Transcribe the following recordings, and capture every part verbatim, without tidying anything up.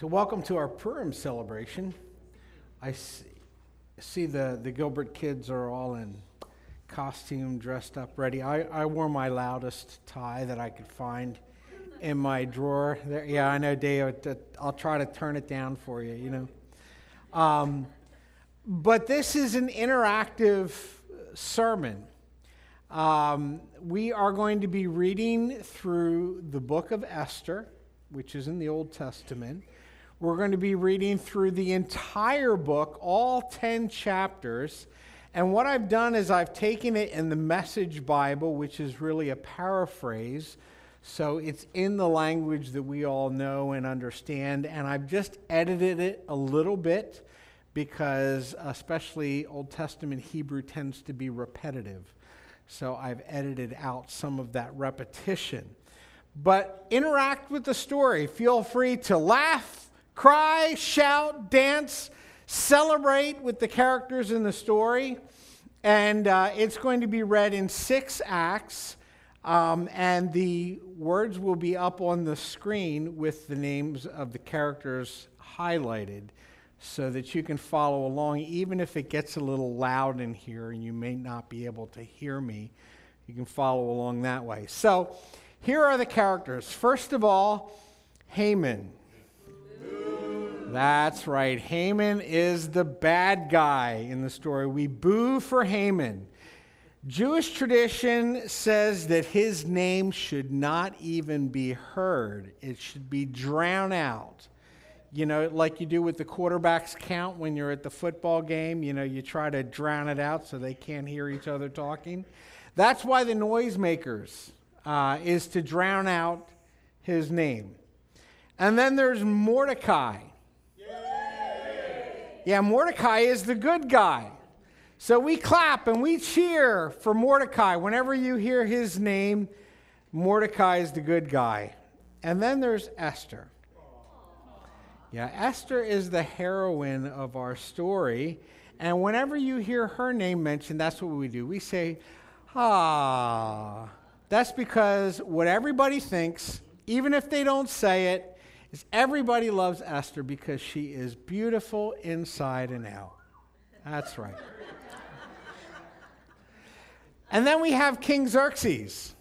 So welcome to our Purim celebration. I see the, the Gilbert kids are all in costume, dressed up, ready. I, I wore my loudest tie that I could find in my drawer. There, yeah, I know, Dave. I'll try to turn it down for you, you know. Um, but this is an interactive sermon. Um, we are going to be reading through the book of Esther, which is in the Old Testament. We're going to be reading through the entire book, all ten chapters. And what I've done is I've taken it in the Message Bible, which is really a paraphrase. So it's in the language that we all know and understand. And I've just edited it a little bit because especially Old Testament Hebrew tends to be repetitive. So I've edited out some of that repetition. But interact with the story. Feel free to laugh, cry, shout, dance, celebrate with the characters in the story. And uh, it's going to be read in six acts. Um, and the words will be up on the screen with the names of the characters highlighted so that you can follow along, even if it gets a little loud in here and you may not be able to hear me. You can follow along that way. So here are the characters. First of all, Haman. That's right. Haman is the bad guy in the story. We boo for Haman. Jewish tradition says that his name should not even be heard. It should be drowned out. You know, like you do with the quarterbacks count when you're at the football game. You know, you try to drown it out so they can't hear each other talking. That's why the noisemakers uh, is to drown out his name. And then there's Mordecai. Yeah, Mordecai is the good guy. So we clap and we cheer for Mordecai. Whenever you hear his name, Mordecai is the good guy. And then there's Esther. Yeah, Esther is the heroine of our story. And whenever you hear her name mentioned, that's what we do. We say, ah. That's because what everybody thinks, even if they don't say it, is everybody loves Esther because she is beautiful inside and out. That's right. And then we have King Xerxes.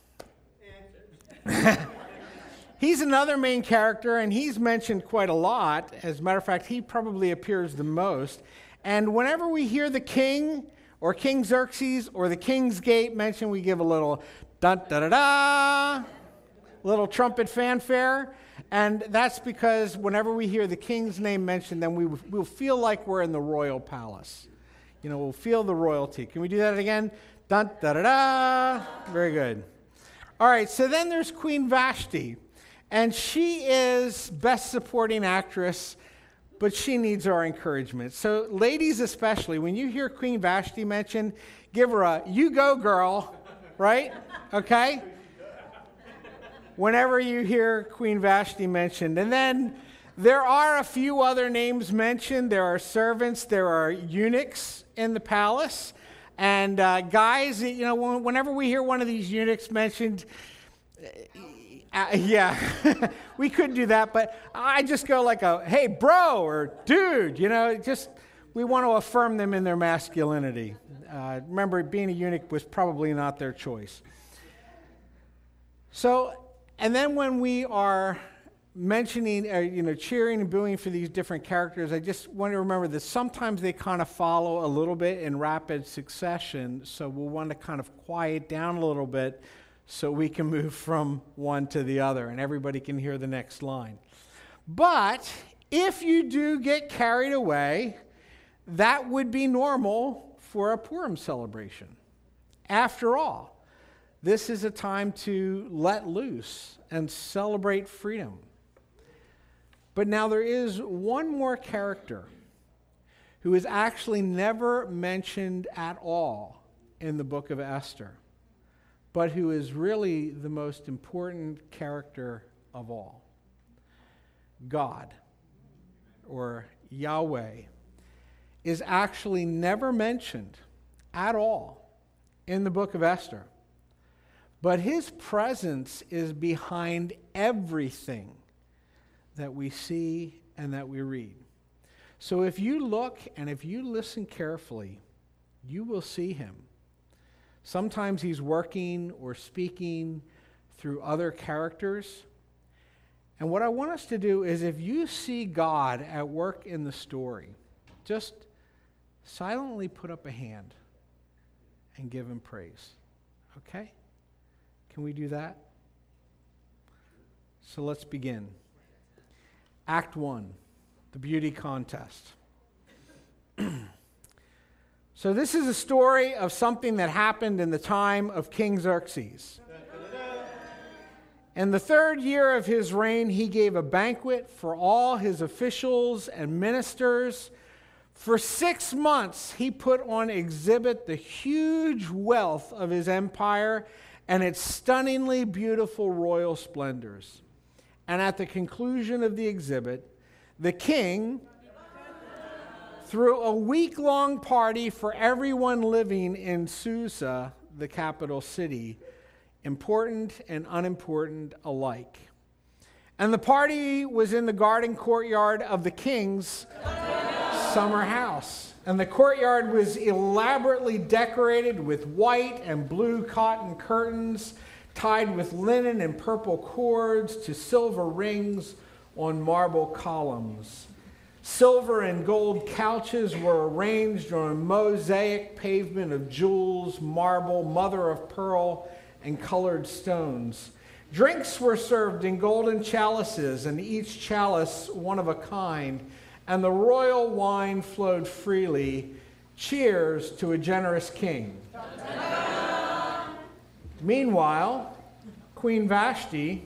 He's another main character, and he's mentioned quite a lot. As a matter of fact, he probably appears the most. And whenever we hear the king or King Xerxes or the King's Gate mentioned, we give a little dun-da-da-da, little trumpet fanfare. And that's because whenever we hear the king's name mentioned, then we will feel like we're in the royal palace. You know, we'll feel the royalty. Can we do that again? Dun, da, da, da. Very good. All right, so then there's Queen Vashti. And she is best supporting actress, but she needs our encouragement. So ladies especially, when you hear Queen Vashti mentioned, give her a, you go girl, right? Okay? Whenever you hear Queen Vashti mentioned. And then there are a few other names mentioned. There are servants, there are eunuchs in the palace. And uh, guys, you know, whenever we hear one of these eunuchs mentioned, uh, yeah, we could do that, but I just go like a, hey, bro, or dude, you know, just, we want to affirm them in their masculinity. Uh, remember, being a eunuch was probably not their choice. So, and then when we are mentioning, uh, you know, cheering and booing for these different characters, I just want to remember that sometimes they kind of follow a little bit in rapid succession, so we'll want to kind of quiet down a little bit so we can move from one to the other and everybody can hear the next line. But if you do get carried away, that would be normal for a Purim celebration. After all, this is a time to let loose and celebrate freedom. But now there is one more character who is actually never mentioned at all in the book of Esther, but who is really the most important character of all. God, or Yahweh, is actually never mentioned at all in the book of Esther. But his presence is behind everything that we see and that we read. So if you look and if you listen carefully, you will see him. Sometimes he's working or speaking through other characters. And what I want us to do is, if you see God at work in the story, just silently put up a hand and give him praise. Okay? Can we do that? So let's begin. Act one, the beauty contest. So this is a story of something that happened in the time of King Xerxes. In the third year of his reign, he gave a banquet for all his officials and ministers. For six months, he put on exhibit the huge wealth of his empire and its stunningly beautiful royal splendors. And at the conclusion of the exhibit, the king threw a week-long party for everyone living in Susa, the capital city, important and unimportant alike. And the party was in the garden courtyard of the king's summer house. And the courtyard was elaborately decorated with white and blue cotton curtains, tied with linen and purple cords to silver rings on marble columns. Silver and gold couches were arranged on a mosaic pavement of jewels, marble, mother of pearl, and colored stones. Drinks were served in golden chalices, and each chalice one of a kind, and the royal wine flowed freely. Cheers to a generous king. Meanwhile, Queen Vashti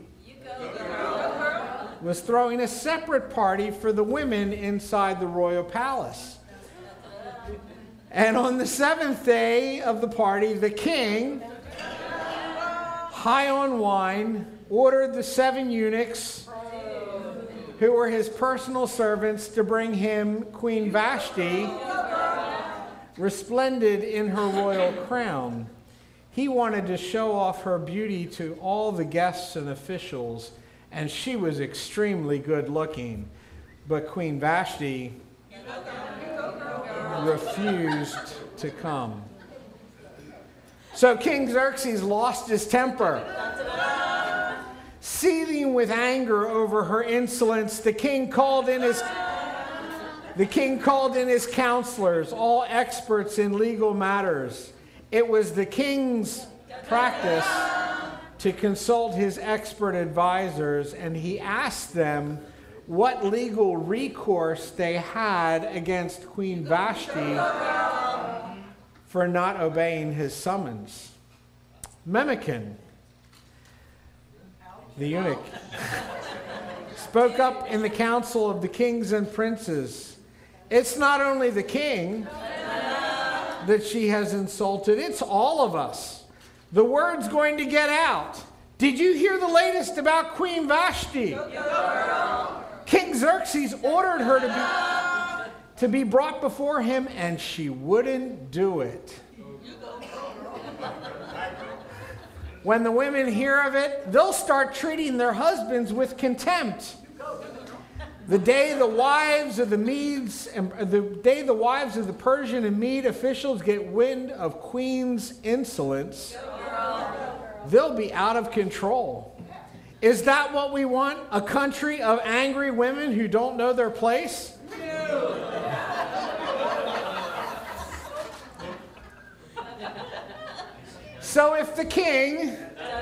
was throwing a separate party for the women inside the royal palace. And on the seventh day of the party, the king, high on wine, ordered the seven eunuchs, who were his personal servants, to bring him Queen Vashti, resplendent in her royal crown. He wanted to show off her beauty to all the guests and officials, and she was extremely good looking. But Queen Vashti refused to come. So King Xerxes lost his temper. Seething with anger over her insolence, the king called in his the king called in his counselors, all experts in legal matters. It was the king's practice to consult his expert advisors, and he asked them what legal recourse they had against Queen Vashti for not obeying his summons. Memucan, the eunuch, spoke up in the council of the kings and princes. It's not only the king that she has insulted, it's all of us. The word's going to get out. Did you hear the latest about Queen Vashti? King Xerxes ordered her to be, to be brought before him, and she wouldn't do it. When the women hear of it, they'll start treating their husbands with contempt. The day the wives of the Medes and the day the wives of the Persian and Mede officials get wind of Queen's insolence, they'll be out of control. Is that what we want? A country of angry women who don't know their place? So if the king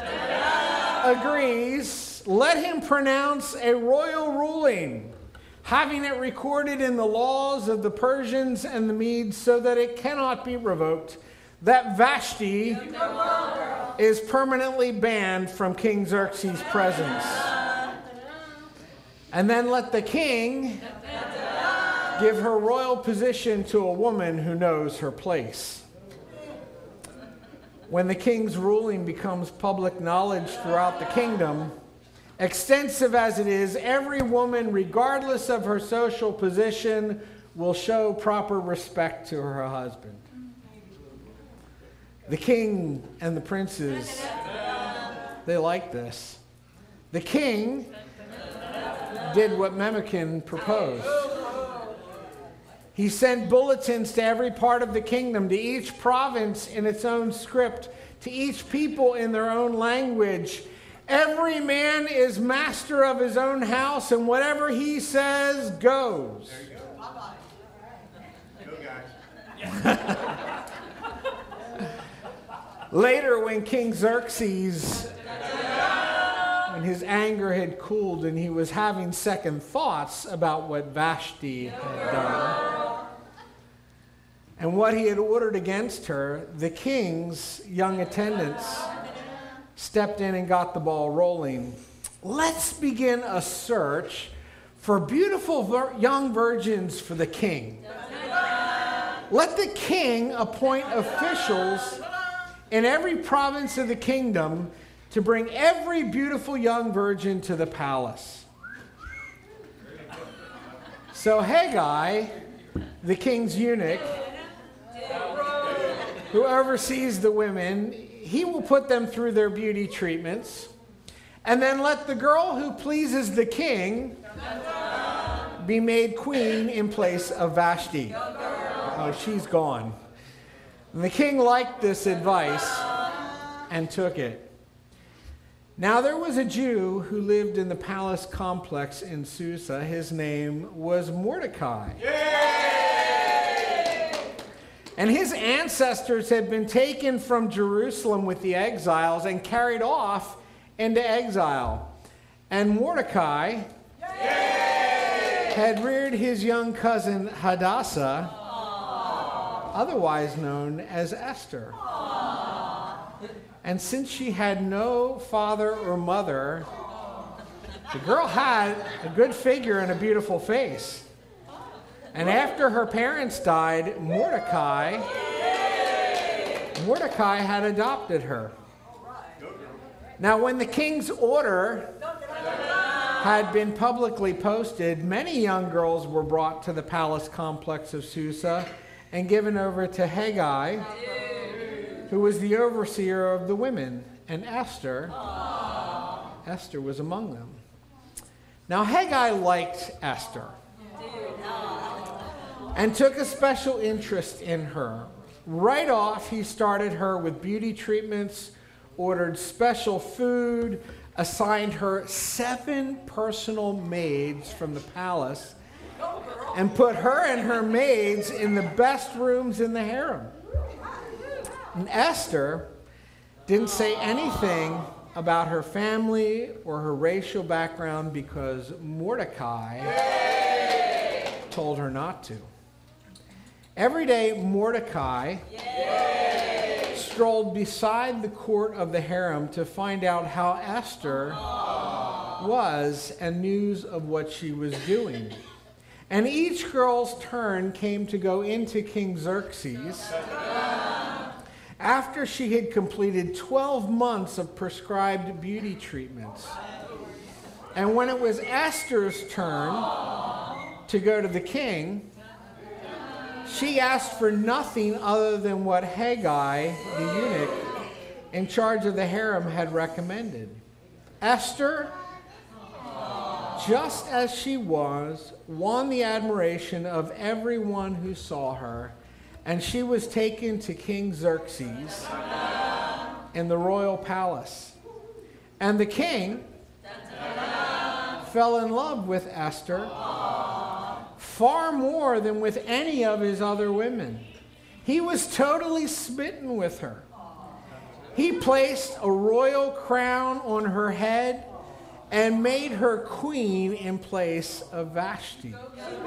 agrees, let him pronounce a royal ruling, having it recorded in the laws of the Persians and the Medes so that it cannot be revoked, that Vashti is permanently banned from King Xerxes' presence. And then let the king give her royal position to a woman who knows her place. When the king's ruling becomes public knowledge throughout the kingdom, extensive as it is, every woman, regardless of her social position, will show proper respect to her husband. The king and the princes, they like this. The king did what Memucan proposed. He sent bulletins to every part of the kingdom, to each province in its own script, to each people in their own language. Every man is master of his own house, and whatever he says goes. There you go. Bye-bye. Go, guys. Later, when King Xerxes, when his anger had cooled and he was having second thoughts about what Vashti had done and what he had ordered against her, the king's young attendants stepped in and got the ball rolling. Let's begin a search for beautiful vir- young virgins for the king. Let the king appoint officials in every province of the kingdom to bring every beautiful young virgin to the palace. So Haggai, the king's eunuch, who oversees the women, he will put them through their beauty treatments, and then let the girl who pleases the king be made queen in place of Vashti. Oh, she's gone. And the king liked this advice and took it. Now there was a Jew who lived in the palace complex in Susa. His name was Mordecai. Yay! And his ancestors had been taken from Jerusalem with the exiles and carried off into exile. And Mordecai Yay! Had reared his young cousin Hadassah, otherwise known as Esther. And since she had no father or mother, the girl had a good figure and a beautiful face. And after her parents died, Mordecai, Mordecai had adopted her. Now, when the king's order had been publicly posted, many young girls were brought to the palace complex of Susa and given over to Haggai, who was the overseer of the women, and Esther, Esther was among them. Now Haggai liked Esther and took a special interest in her. Right off, he started her with beauty treatments, ordered special food, assigned her seven personal maids from the palace, and put her and her maids in the best rooms in the harem. And Esther didn't say anything about her family or her racial background because Mordecai Yay! Told her not to. Every day, Mordecai Yay! Strolled beside the court of the harem to find out how Esther Aww. Was and news of what she was doing. And each girl's turn came to go into King Xerxes after she had completed twelve months of prescribed beauty treatments. And when it was Esther's turn to go to the king, she asked for nothing other than what Haggai, the eunuch, in charge of the harem, had recommended. Esther, just as she was, won the admiration of everyone who saw her, and she was taken to King Xerxes in the royal palace. And the king fell in love with Esther far more than with any of his other women. He was totally smitten with her. He placed a royal crown on her head and made her queen in place of Vashti.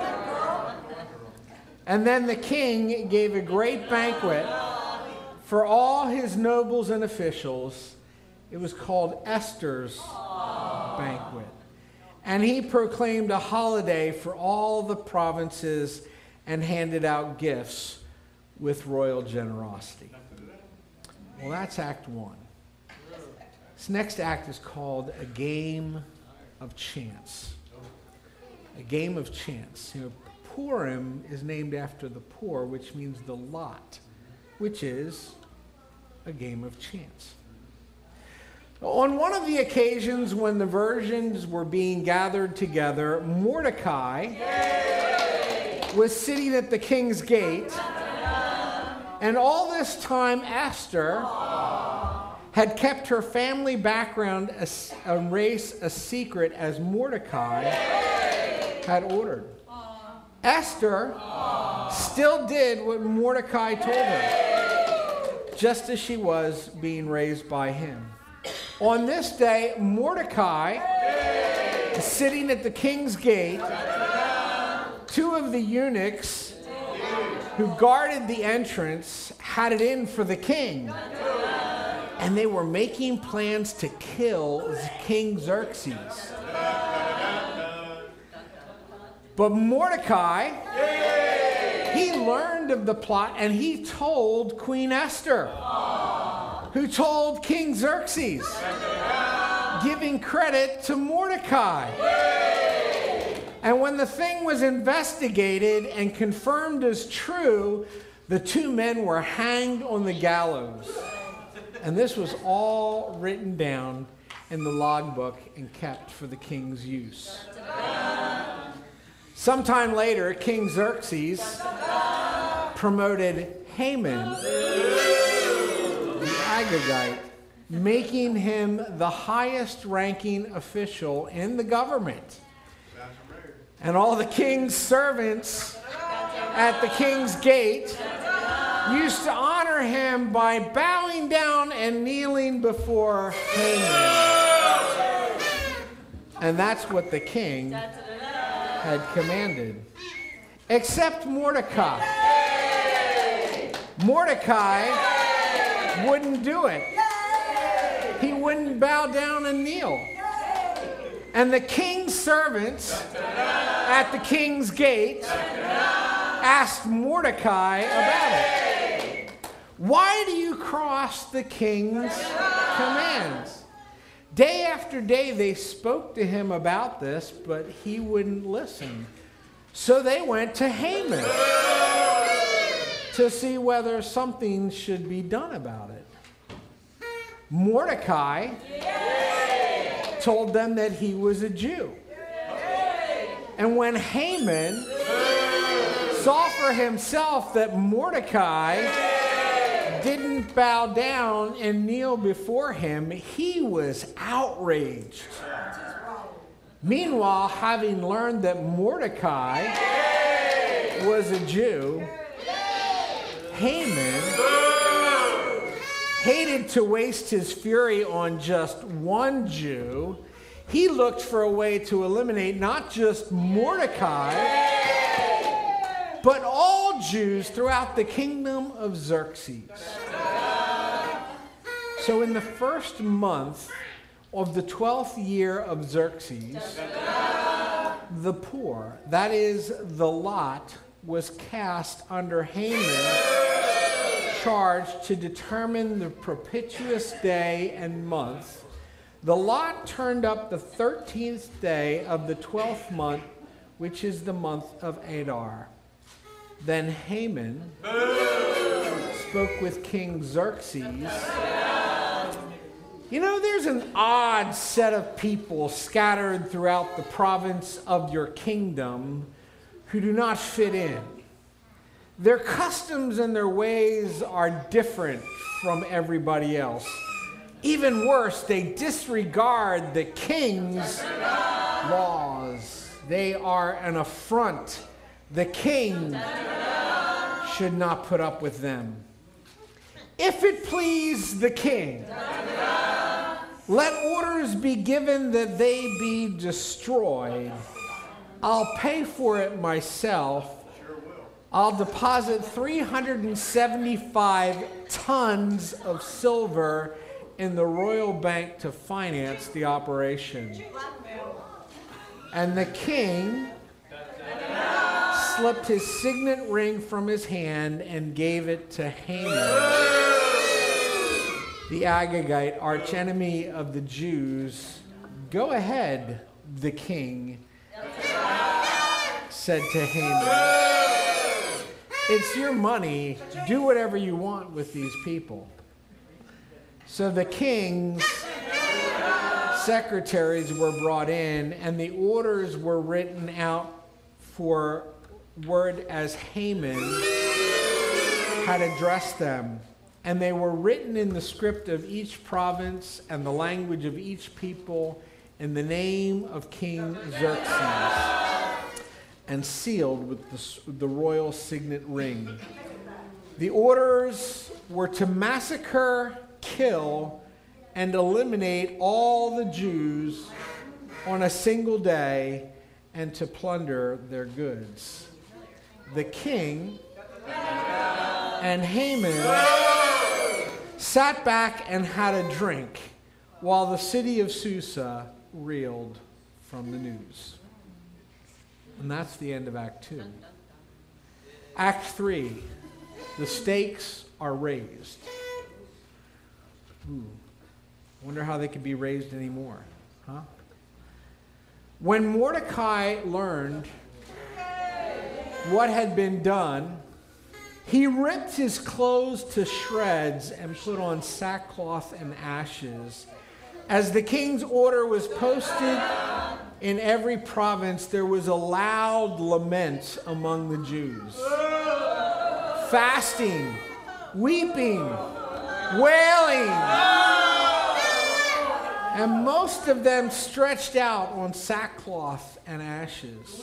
And then the king gave a great banquet for all his nobles and officials. It was called Esther's banquet. And he proclaimed a holiday for all the provinces and handed out gifts with royal generosity. Well, that's Act One. This next act is called A Game of Chance. A Game of Chance. You know, Purim is named after the poor, which means the lot, which is a game of chance. On one of the occasions when the virgins were being gathered together, Mordecai was sitting at the king's gate, and all this time Esther had kept her family background and race a secret as Mordecai had ordered. Esther still did what Mordecai told her, just as she was being raised by him. On this day, Mordecai, sitting at the king's gate, two of the eunuchs who guarded the entrance had it in for the king. And they were making plans to kill King Xerxes. But Mordecai, he learned of the plot and he told Queen Esther, who told King Xerxes, giving credit to Mordecai. And when the thing was investigated and confirmed as true, the two men were hanged on the gallows. And this was all written down in the logbook and kept for the king's use. Sometime later, King Xerxes promoted Haman, the Agagite, making him the highest ranking official in the government. And all the king's servants at the king's gate used to honor him by bowing down and kneeling before Haman. And that's what the king had commanded. Except Mordecai. Mordecai wouldn't do it. He wouldn't bow down and kneel. And the king's servants at the king's gate asked Mordecai about it. Why do you cross the king's commands? Day after day they spoke to him about this, but he wouldn't listen. So they went to Haman to see whether something should be done about it. Mordecai told them that he was a Jew. And when Haman saw for himself that Mordecai didn't bow down and kneel before him, he was outraged. Meanwhile, having learned that Mordecai was a Jew, Haman hated to waste his fury on just one Jew. He looked for a way to eliminate not just Mordecai, but all Jews throughout the kingdom of Xerxes. So in the first month of the twelfth year of Xerxes, the poor, that is, the lot, was cast under Haman's charge to determine the propitious day and month. The lot turned up the thirteenth day of the twelfth month, which is the month of Adar. Then Haman spoke with King Xerxes. You know, there's an odd set of people scattered throughout the province of your kingdom who do not fit in. Their customs and their ways are different from everybody else. Even worse, they disregard the king's laws. They are an affront. The king should not put up with them. If it please the king, let orders be given that they be destroyed. I'll pay for it myself. I'll deposit three hundred seventy-five tons of silver in the royal bank to finance the operation. And the king slipped his signet ring from his hand and gave it to Haman, the Agagite, archenemy of the Jews. Go ahead, the king said to Haman. It's your money. Do whatever you want with these people. So the kings secretaries were brought in, and the orders were written out for word as Haman had addressed them. And they were written in the script of each province and the language of each people in the name of King Xerxes, and sealed with the, the royal signet ring. The orders were to massacre, kill, and eliminate all the Jews on a single day, and to plunder their goods. The king and Haman sat back and had a drink, while the city of Susa reeled from the news. And that's the end of Act two. Act three, the stakes are raised. Ooh, wonder how they could be raised anymore, huh? When Mordecai learned what had been done, he ripped his clothes to shreds and put on sackcloth and ashes. As the king's order was posted in every province, there was a loud lament among the Jews. Fasting, weeping, wailing, and most of them stretched out on sackcloth and ashes.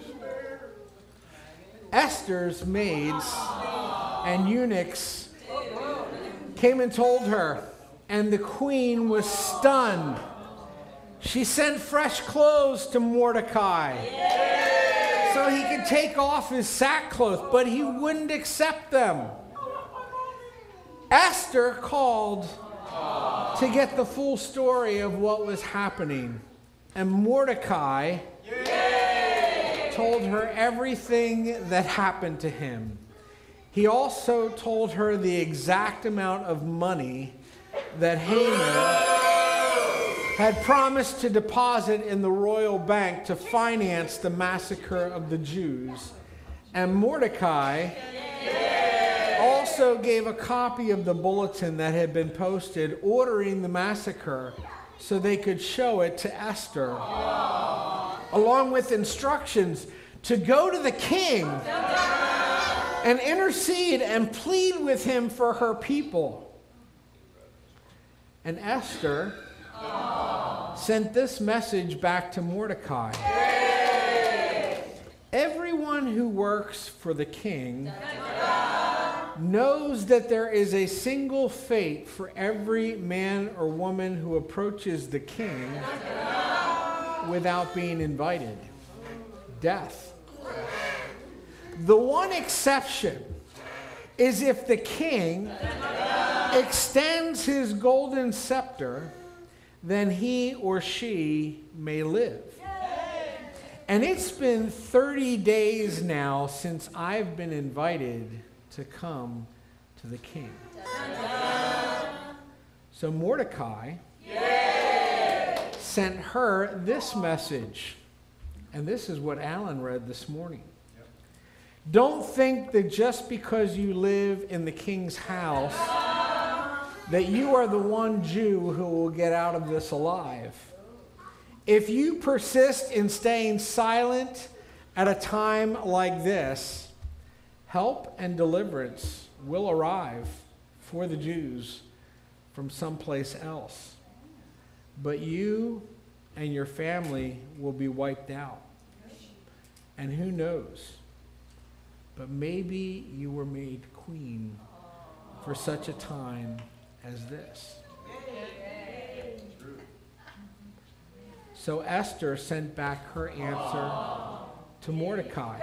Esther's maids and eunuchs came and told her, and the queen was stunned. She sent fresh clothes to Mordecai so he could take off his sackcloth, but he wouldn't accept them. Esther called to get the full story of what was happening, and Mordecai told her everything that happened to him. He also told her the exact amount of money that Haman had promised to deposit in the royal bank to finance the massacre of the Jews. And Mordecai also gave a copy of the bulletin that had been posted ordering the massacre so they could show it to Esther, along with instructions to go to the king and intercede and plead with him for her people. And Esther sent this message back to Mordecai. Everyone who works for the king knows that there is a single fate for every man or woman who approaches the king without being invited: death. The one exception is if the king extends his golden scepter, then he or she may live. And it's been thirty days now since I've been invited to come to the king. So Mordecai sent her this message. And this is what Alan read this morning. Don't think that just because you live in the king's house that you are the one Jew who will get out of this alive. If you persist in staying silent at a time like this, help and deliverance will arrive for the Jews from someplace else. But you and your family will be wiped out. And who knows? But maybe you were made queen for such a time as this. So Esther sent back her answer to Mordecai.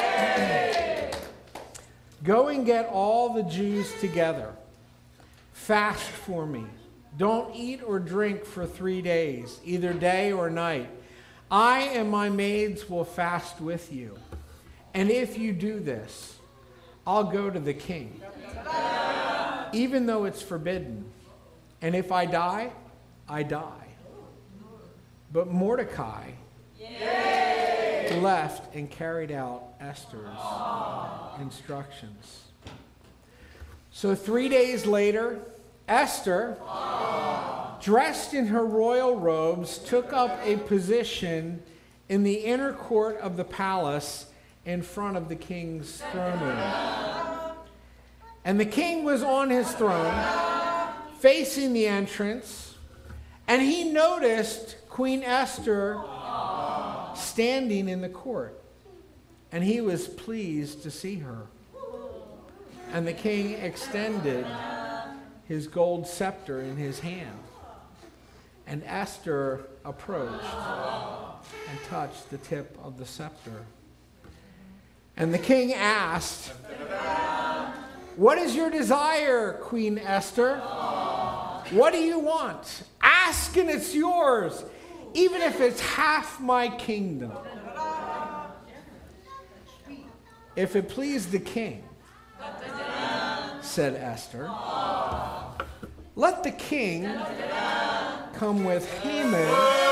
Go and get all the Jews together. Fast for me. Don't eat or drink for three days, either day or night. I and my maids will fast with you. And if you do this, I'll go to the king, even though it's forbidden. And if I die, I die. But Mordecai Yay! left and carried out Esther's Aww. instructions. So three days later, Esther Aww. dressed in her royal robes, took up a position in the inner court of the palace in front of the king's throne room. And the king was on his throne, facing the entrance, and he noticed Queen Esther standing in the court. And he was pleased to see her. And the king extended his gold scepter in his hand. And Esther approached and touched the tip of the scepter. And the king asked, "What is your desire, Queen Esther? What do you want? Ask and it's yours, even if it's half my kingdom." "If it please the king," said Esther, "let the king come with Haman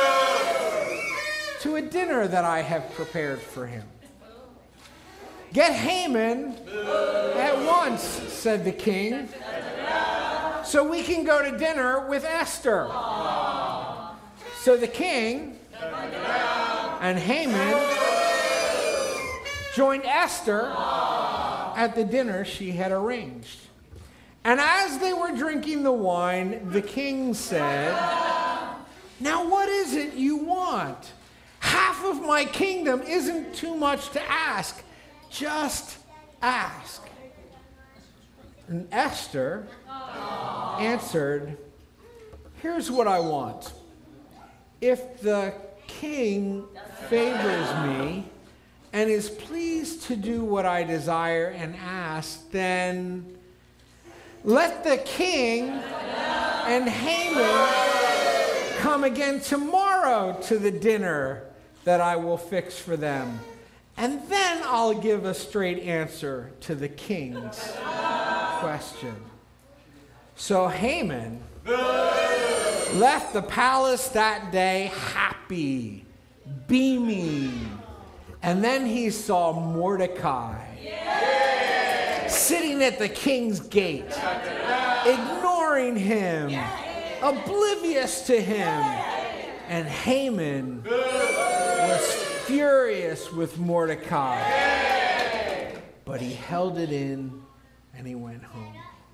to a dinner that I have prepared for him." "Get Haman at once," said the king, "so we can go to dinner with Esther." So the king and Haman joined Esther at the dinner she had arranged. And as they were drinking the wine, the king said, "Now what is it you want? Half of my kingdom isn't too much to ask. Just ask." And Esther answered, "Here's what I want. If the king favors me and is pleased to do what I desire and ask, then let the king and Haman come again tomorrow to the dinner that I will fix for them. And then I'll give a straight answer to the king's question." So Haman left the palace that day happy, beaming. And then he saw Mordecai sitting at the king's gate, ignoring him, oblivious to him. And Haman was furious with Mordecai. But he held it in and he went home.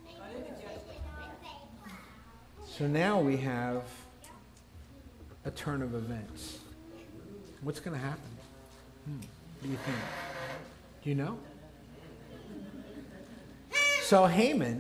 So now we have a turn of events. What's going to happen? Hmm. What do you think? Do you know? So Haman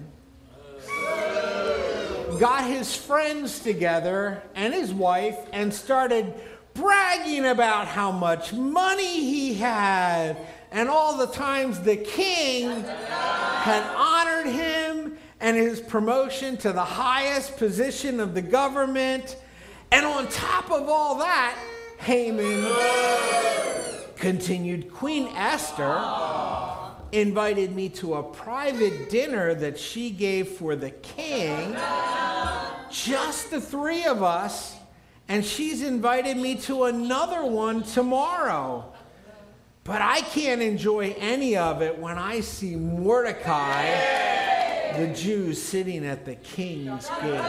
got his friends together and his wife and started bragging about how much money he had and all the times the king had honored him and his promotion to the highest position of the government. And on top of all that, Haman continued, "Queen Esther invited me to a private dinner that she gave for the king, just the three of us, and she's invited me to another one tomorrow. But I can't enjoy any of it when I see Mordecai, the Jew, sitting at the king's gate."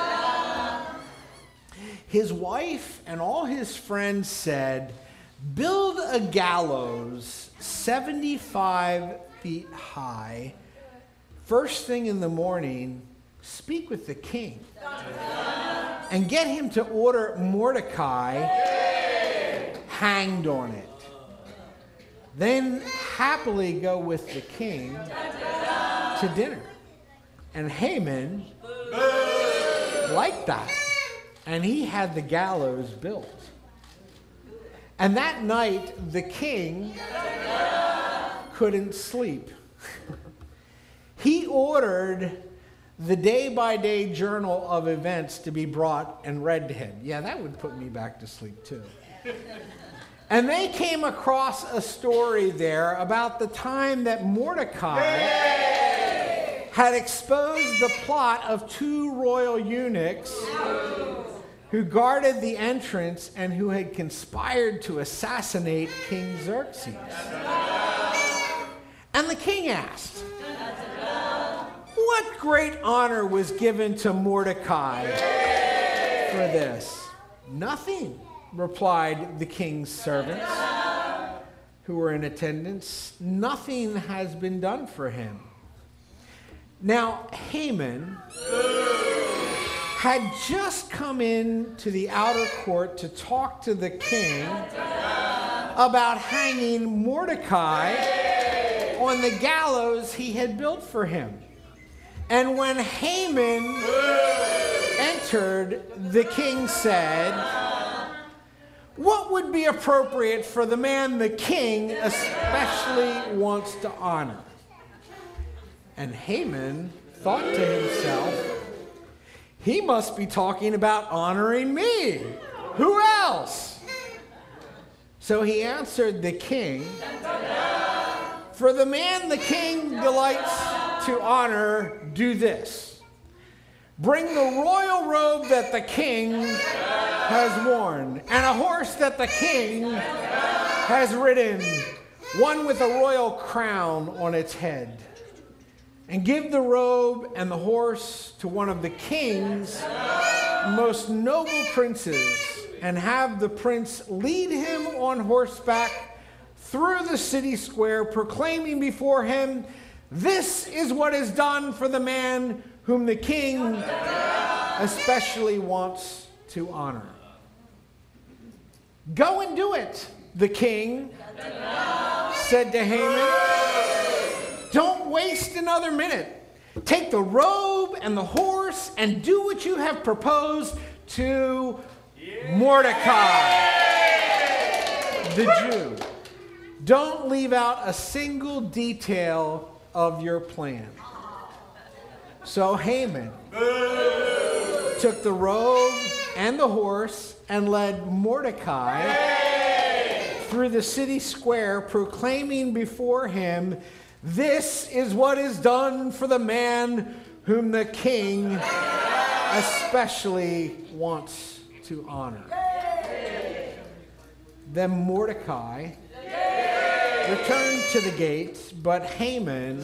His wife and all his friends said, "Build a gallows seventy-five feet high. First thing in the morning, speak with the king and get him to order Mordecai hanged on it. Then happily go with the king to dinner." And Haman liked that. And he had the gallows built. And that night, the king couldn't sleep. He ordered the day-by-day journal of events to be brought and read to him. Yeah, that would put me back to sleep too. And they came across a story there about the time that Mordecai had exposed the plot of two royal eunuchs who guarded the entrance and who had conspired to assassinate King Xerxes. And the king asked, "What great honor was given to Mordecai for for this? Nothing, replied the king's servants who were in attendance. Nothing has been done for him. Now, Haman had just come in to the outer court to talk to the king about hanging Mordecai on the gallows he had built for him. And when Haman entered, the king said, "What would be appropriate for the man the king especially wants to honor?" And Haman thought to himself, "He must be talking about honoring me. Who else?" So he answered the king, "For the man the king delights to honor, do this. Bring the royal robe that the king has worn, and a horse that the king has ridden, one with a royal crown on its head. And give the robe and the horse to one of the king's most noble princes, and have the prince lead him on horseback through the city square, proclaiming before him, 'This is what is done for the man whom the king especially wants to honor.'" "Go and do it," the king said to Haman. "Don't waste another minute. Take the robe and the horse and do what you have proposed to Mordecai, the Jew. Don't leave out a single detail of your plan." So Haman took the robe and the horse and led Mordecai through the city square, proclaiming before him, "This is what is done for the man whom the king especially wants to honor." Then Mordecai returned to the gate, but Haman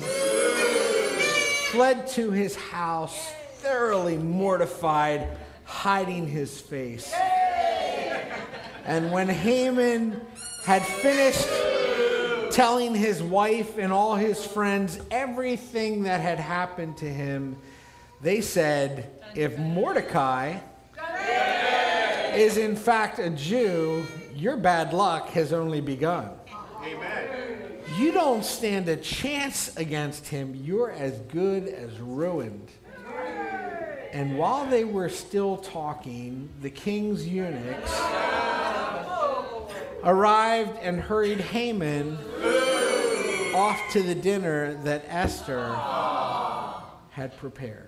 fled to his house, thoroughly mortified, hiding his face. And when Haman had finished telling his wife and all his friends everything that had happened to him, they said, "If Mordecai is in fact a Jew, your bad luck has only begun. Amen. You don't stand a chance against him. You're as good as ruined." And while they were still talking, the king's eunuchs arrived and hurried Haman off to the dinner that Esther had prepared.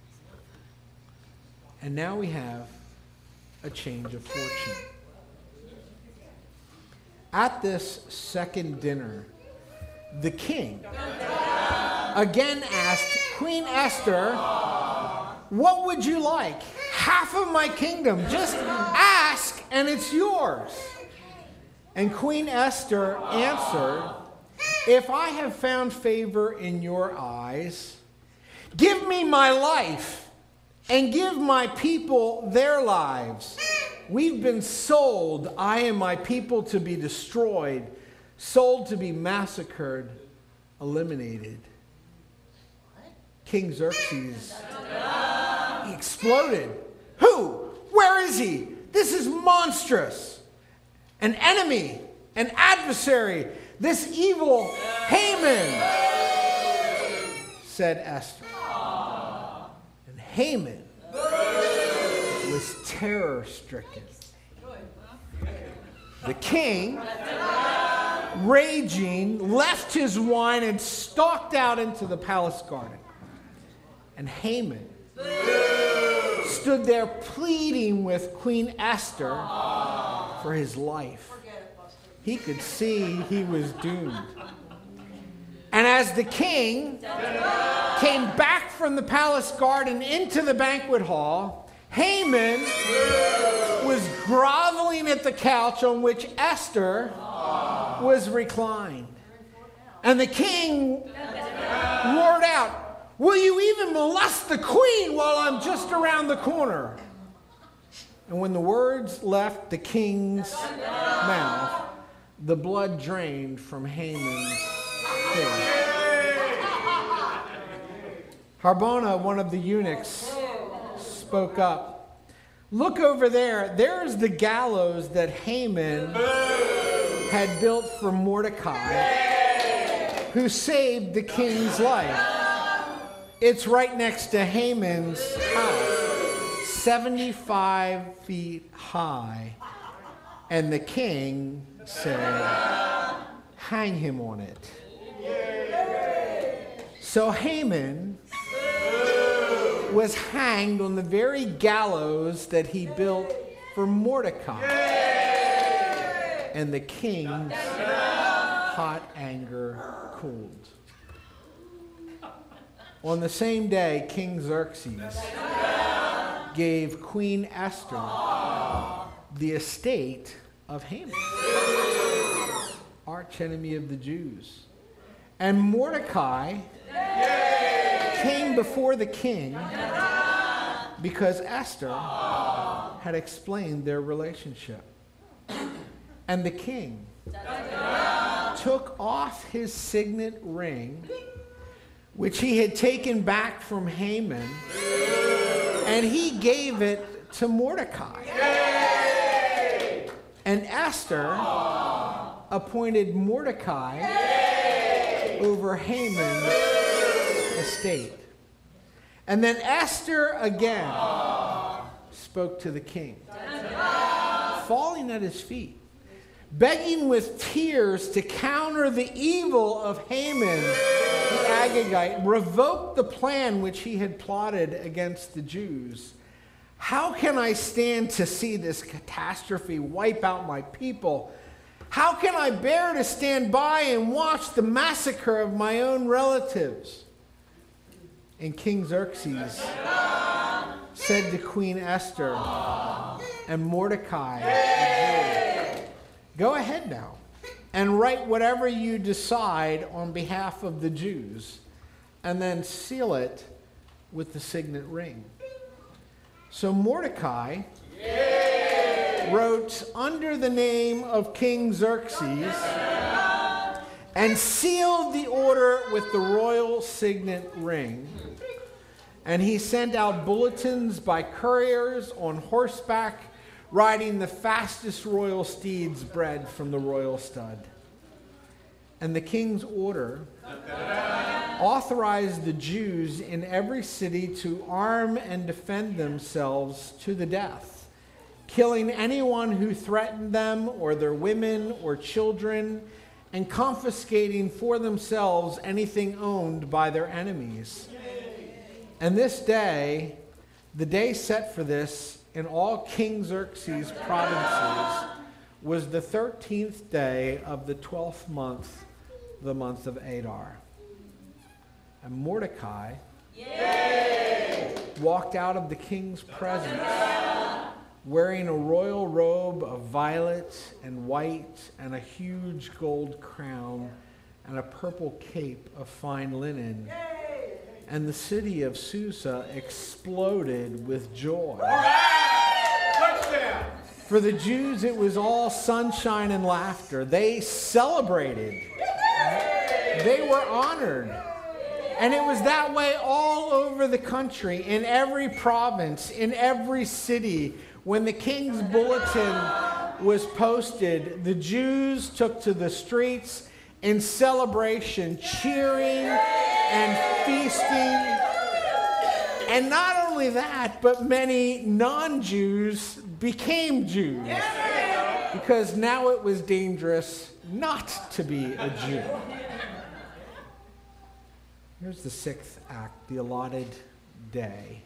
And now we have a change of fortune. At this second dinner, the king again asked Queen Esther, "What would you like? Half of my kingdom. Just ask and it's yours." And Queen Esther answered, "If I have found favor in your eyes, give me my life and give my people their lives. We've been sold, I and my people, to be destroyed, sold to be massacred, eliminated." King Xerxes, he exploded. "Who? Where is he? This is monstrous. An enemy, an adversary, this evil Haman," said Esther. And Haman was terror-stricken. The king, raging, left his wine and stalked out into the palace garden. And Haman stood there pleading with Queen Esther for his life. He could see he was doomed. And as the king came back from the palace garden into the banquet hall, Haman was groveling at the couch on which Esther was reclined. And the king roared out, "Will you even molest the queen while I'm just around the corner?" And when the words left the king's mouth, the blood drained from Haman's face. Harbona, one of the eunuchs, spoke up. Look over there. There's the gallows that Haman had built for Mordecai, who saved the king's life. It's right next to Haman's house, seventy-five feet high. And the king said, hang him on it. So Haman was hanged on the very gallows that he built for Mordecai. And the king's hot anger cooled. On the same day, King Xerxes gave Queen Esther the estate of Haman, arch enemy of the Jews. And Mordecai came before the king because Esther had explained their relationship. And the king took off his signet ring, which he had taken back from Haman, and he gave it to Mordecai. And Esther appointed Mordecai over Haman's estate. And then Esther again spoke to the king, falling at his feet, begging with tears to counter the evil of Haman the Agagite, revoke the plan which he had plotted against the Jews. How can I stand to see this catastrophe wipe out my people? How can I bear to stand by and watch the massacre of my own relatives? And King Xerxes said to Queen Esther and Mordecai, go ahead now and write whatever you decide on behalf of the Jews, and then seal it with the signet ring. So Mordecai wrote under the name of King Xerxes and sealed the order with the royal signet ring. And he sent out bulletins by couriers on horseback, riding the fastest royal steeds bred from the royal stud. And the king's order authorized the Jews in every city to arm and defend themselves to the death, killing anyone who threatened them or their women or children, and confiscating for themselves anything owned by their enemies. And this day, the day set for this in all King Xerxes' provinces, was the thirteenth day of the twelfth month, the month of Adar. And Mordecai Yay! walked out of the king's presence wearing a royal robe of violet and white and a huge gold crown and a purple cape of fine linen. And the city of Susa exploded with joy. For the Jews, it was all sunshine and laughter. They celebrated. They were honored. And it was that way all over the country, in every province, in every city. When the king's bulletin was posted, the Jews took to the streets in celebration, cheering and feasting. And not only that, but many non-Jews became Jews, because now it was dangerous not to be a Jew. Here's the sixth act, the allotted day.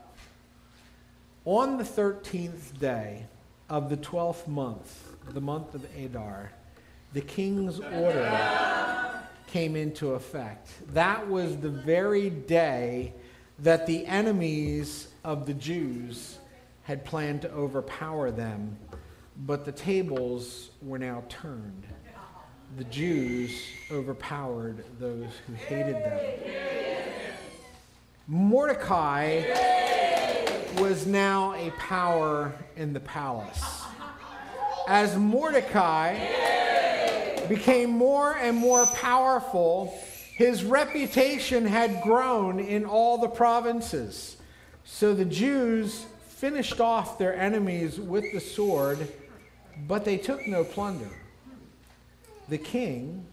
On the thirteenth day of the twelfth month, the month of Adar, the king's order came into effect. That was the very day that the enemies of the Jews had planned to overpower them, but the tables were now turned. The Jews overpowered those who hated them. Mordecai was now a power in the palace. As Mordecai became more and more powerful, his reputation had grown in all the provinces. So the Jews finished off their enemies with the sword, but they took no plunder. The king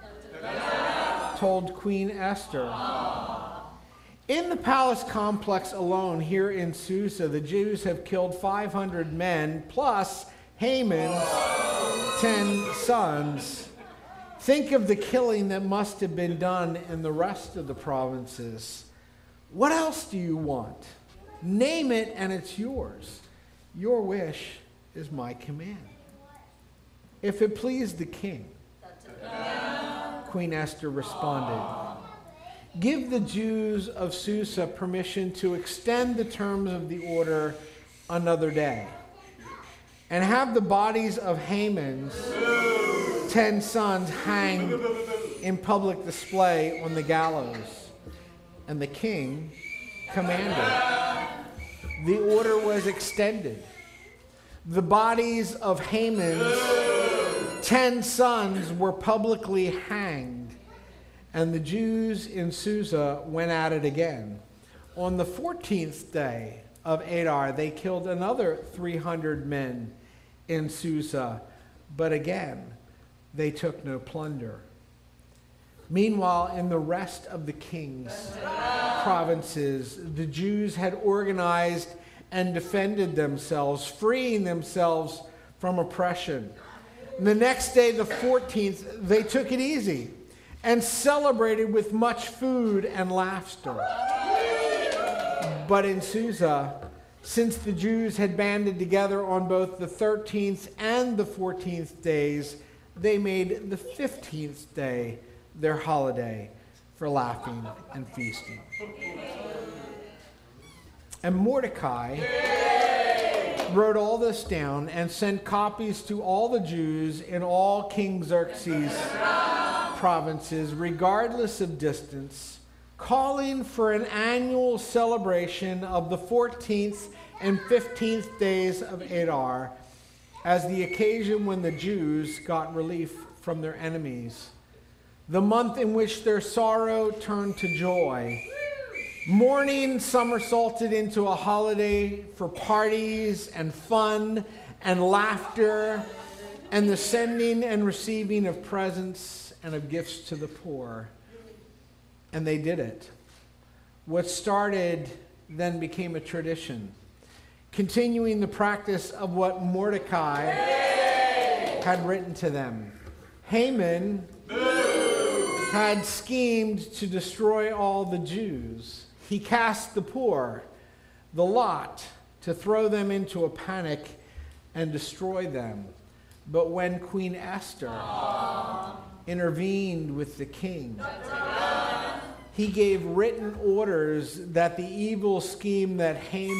told Queen Esther, in the palace complex alone here in Susa, the Jews have killed five hundred men, plus Haman's ten sons. Think of the killing that must have been done in the rest of the provinces. What else do you want? Name it and it's yours. Your wish is my command. If it pleased the king, Queen Esther responded, give the Jews of Susa permission to extend the terms of the order another day, and have the bodies of Haman's ten sons hanged in public display on the gallows. And the king commanded. The order was extended. The bodies of Haman's ten sons were publicly hanged, and the Jews in Susa went at it again. On the fourteenth day of Adar, they killed another three hundred men in Susa, but again, they took no plunder. Meanwhile, in the rest of the king's provinces, the Jews had organized and defended themselves, freeing themselves from oppression. The next day, the fourteenth, they took it easy and celebrated with much food and laughter. But in Susa, since the Jews had banded together on both the thirteenth and the fourteenth days, they made the fifteenth day their holiday for laughing and feasting. And Mordecai wrote all this down and sent copies to all the Jews in all King Xerxes' provinces, regardless of distance, calling for an annual celebration of the fourteenth and fifteenth days of Adar as the occasion when the Jews got relief from their enemies, the month in which their sorrow turned to joy. Mourning somersaulted into a holiday for parties and fun and laughter and the sending and receiving of presents and of gifts to the poor. And they did it. What started then became a tradition, continuing the practice of what Mordecai had written to them. Haman had schemed to destroy all the Jews. He cast the poor, the lot, to throw them into a panic and destroy them. But when Queen Esther intervened with the king, he gave written orders that the evil scheme that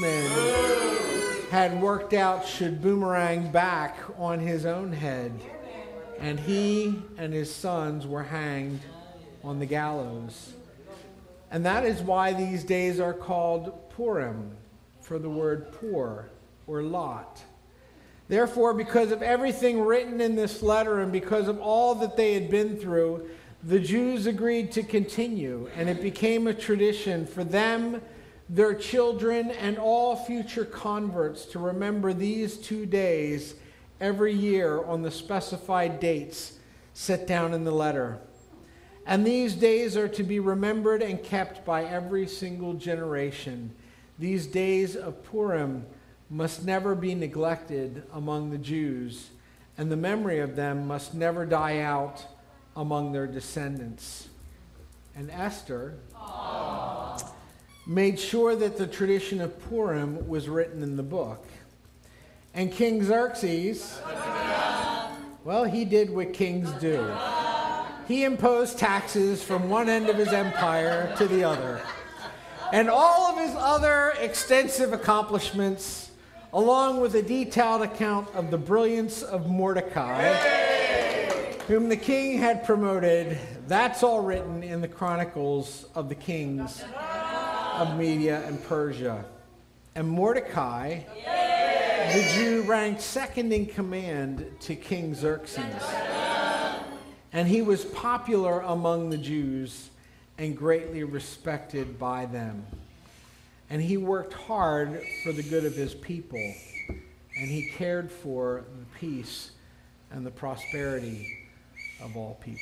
Haman had worked out should boomerang back on his own head. And he and his sons were hanged on the gallows. And that is why these days are called Purim, for the word poor or lot. Therefore, because of everything written in this letter and because of all that they had been through, the Jews agreed to continue, and it became a tradition for them, their children, and all future converts to remember these two days every year on the specified dates set down in the letter. And these days are to be remembered and kept by every single generation. These days of Purim must never be neglected among the Jews, and the memory of them must never die out among their descendants. And Esther Aww. made sure that the tradition of Purim was written in the book. And King Xerxes, well, he did what kings do. He imposed taxes from one end of his empire to the other. And all of his other extensive accomplishments, along with a detailed account of the brilliance of Mordecai, whom the king had promoted, that's all written in the Chronicles of the Kings of Media and Persia. And Mordecai, the Jew, ranked second in command to King Xerxes. And he was popular among the Jews and greatly respected by them. And he worked hard for the good of his people, and he cared for the peace and the prosperity of all people.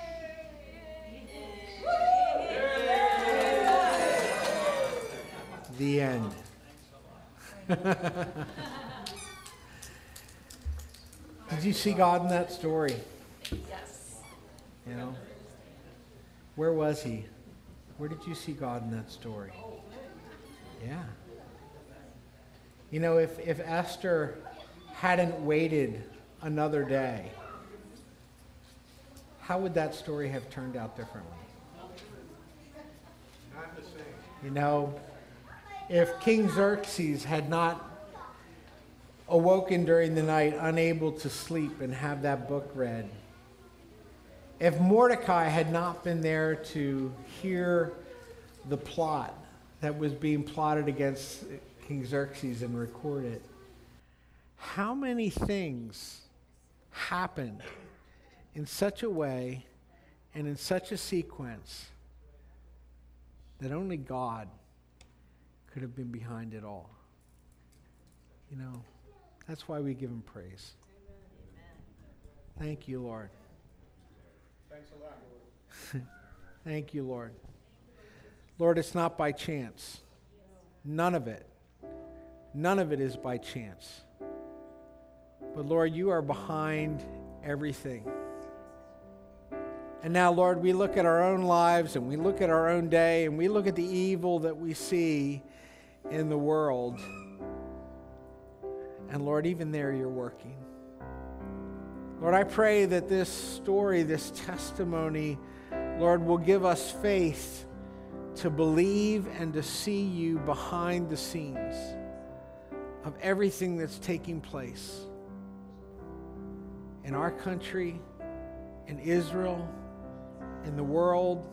The end. Did you see God in that story? Yes. You know, where was he? Where did you see God in that story? Yeah. You know, if, if Esther hadn't waited another day, how would that story have turned out differently? Not the same. You know, if King Xerxes had not awoken during the night, unable to sleep and have that book read, if Mordecai had not been there to hear the plot that was being plotted against King Xerxes and record it, how many things happened in such a way and in such a sequence that only God could have been behind it all? You know, that's why we give him praise. Thank you, Lord. Thanks a lot, Lord. Thank you, Lord. Lord, it's not by chance. None of it. None of it is by chance. But Lord, you are behind everything. And now, Lord, we look at our own lives and we look at our own day and we look at the evil that we see in the world. And Lord, even there you're working. Lord, I pray that this story, this testimony, Lord, will give us faith to believe and to see you behind the scenes of everything that's taking place in our country, in Israel, in the world.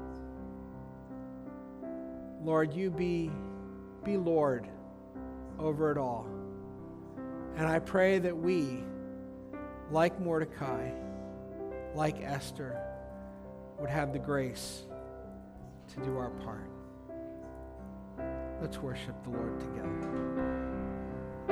Lord, you be, be Lord over it all. And I pray that we, like Mordecai, like Esther, would have the grace to do our part. Let's worship the Lord together.